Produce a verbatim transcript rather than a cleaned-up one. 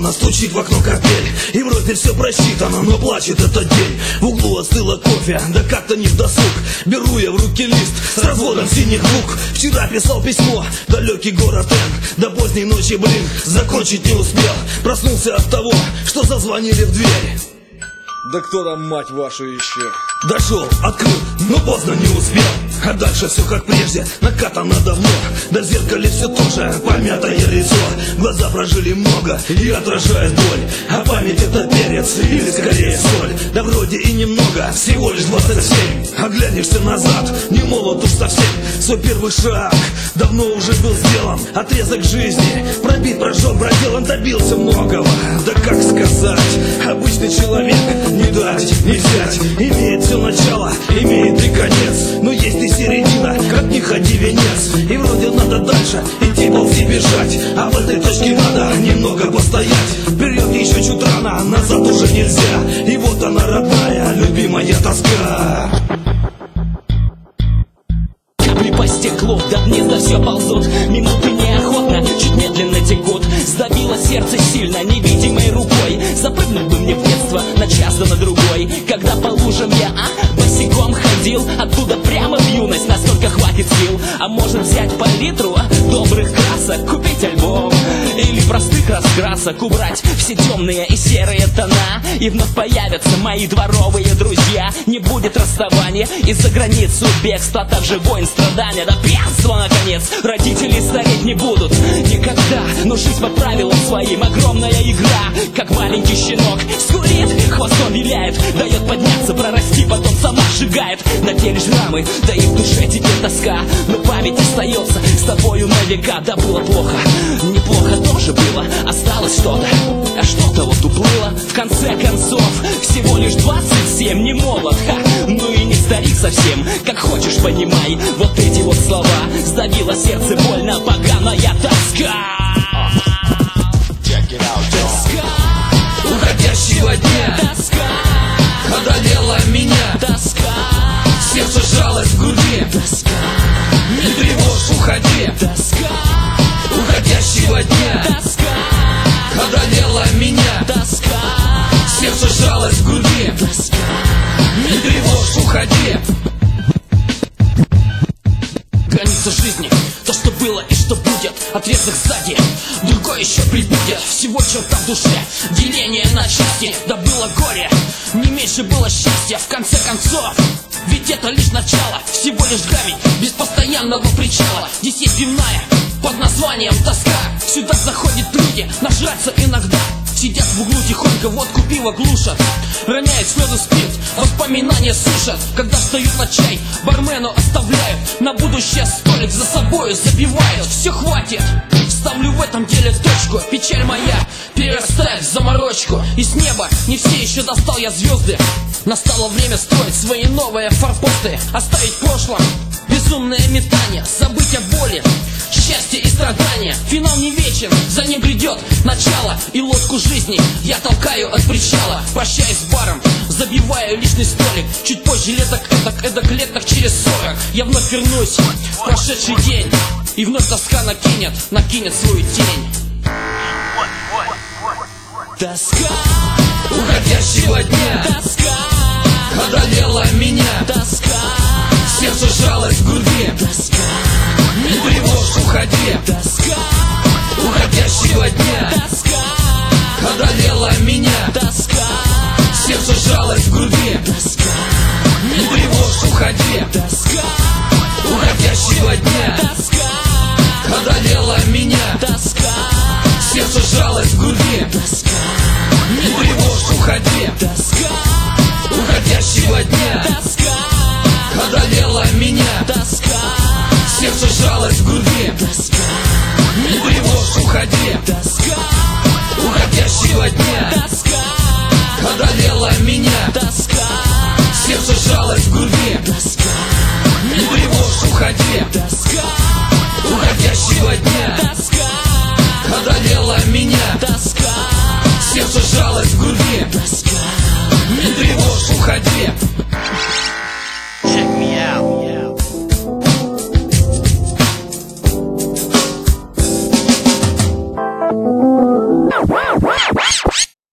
Словно стучит в окно капель, и вроде все просчитано, но плачет этот день. В углу остыло кофе, да как-то не вдосуг. Беру я в руки лист с разводом синих букв. Вчера писал письмо, далекий город Н. До поздней ночи, блин, закончить не успел. Проснулся от того, что зазвонили в дверь. Да кто там, мать вашу, еще? Дошел, открыл, но поздно не успел. А дальше все как прежде, накатано давно. Да в зеркале все тоже, помятое лицо. Глаза прожили много и отражает боль. А память это перец или скорее соль. Да вроде и немного, всего лишь двадцать семь. Оглянешься назад, не молод уж совсем. Свой первый шаг давно уже был сделан. Отрезок жизни, пробит, прожжен, проделан. Добился многого, да как сказать. Обычный человек, не дать, не взять. Имеет все начало, имеет и конец. Но есть и середина, как не ходи венец. И вроде надо дальше идти, ползи, бежать. А в этой точке надо немного постоять. Вперед еще чуть рано, назад уже нельзя. И вот она, родная, любимая тоска. Капли по стеклу, до гнезда все ползут. Минуты неохотно, чуть медленно текут. Сдавило сердце сильно, невидимой рукой. Запрыгнуть бы мне в детство на час да на другой. Когда по лужам я, а, босиком ходил. Оттуда прямо в юность, насколько хватит сил. А может взять по литру а, добрых красок, купить альбом или простых раскрасок, убрать все темные и серые тона. И вновь появятся мои дворовые друзья. Не будет расставания из-за границу, бегства, а также войн, страдания, да пьянства, наконец. Родители стареть не будут никогда, но жизнь по правилам своим, огромная игра. Как маленький щенок скулит, хвостом виляет, дает подняться, прорасти, потом сама сжигает. На теле шрамы, да и в душе теперь тоска. Но память остается с тобою на века. Да было плохо, неплохо тоже было. Осталось что-то, а что-то вот уплыло. В конце концов, всего лишь двадцать семь, не молод, ха, ну и не старик совсем. Как хочешь, понимай, вот эти вот слова. Сдавило сердце больно, поганая тоска. Тоска Уходящего дня, тоска одолела меня. Тоска, Сердце сжалось в груди. тоска, Не тревожь, уходи. тоска, Уходящего дня, тоска, одолела меня. тоска, Сердце сжалось в груди. тоска. Не тревожь, уходи. Граница жизни, то, что было и что будет. Отрезок сзади, другой еще прибудет. Всего черта в душе, деление на части. Да было горе, не меньше было счастья. В конце концов, ведь это лишь начало. Всего лишь гавень, без постоянного причала. Здесь есть пивная, под названием тоска. Сюда заходят люди, нажраться иногда. Сидят в углу тихонько, водку пиво глушат. Роняют слезы, спирт, воспоминания сушат. Когда встают на чай, бармену оставляют. На будущее столик за собою забивают. Все хватит, ставлю в этом деле точку. Печаль моя перерастает в заморочку. И с неба не все еще достал я звезды. Настало время строить свои новые форпосты. Оставить в прошлом безумное метание. Забыть о боли, счастье и страдания. Финал не вечен, за ним грядет начало. И лодку жизни я толкаю от причала. Прощаюсь с баром, забиваю личный столик. Чуть позже леток, эдак, эдак, леток через сорок. Я вновь вернусь в прошедший день. И вновь тоска накинет, накинет свою тень. Тоска Уходящего дня, тоска одолела меня. тоска Сердце сжалось в груди. тоска Не тревожь, уходи. тоска Уходящего дня, тоска одолела меня. тоска Сердце сжалось в груди. тоска Не тревожь, уходи. тоска Уходящего дня, тоска одолела меня. тоска Сердце сжалось в груди. тоска Не тревожь, уходи. тоска Уходящего дня, тоска одолела меня. тоска Сердце сжалось в груди. тоска Не тревожь, уходи. тоска Уходящего дня, тоска одолела меня. тоска Сердце сжалось в груди. тоска Не тревожь, уходи. тоска Уходящего дня, тоска одолела меня. тоска Сердце сжалось в груди. тоска Не тревожь, уходи. Check me out. Wow.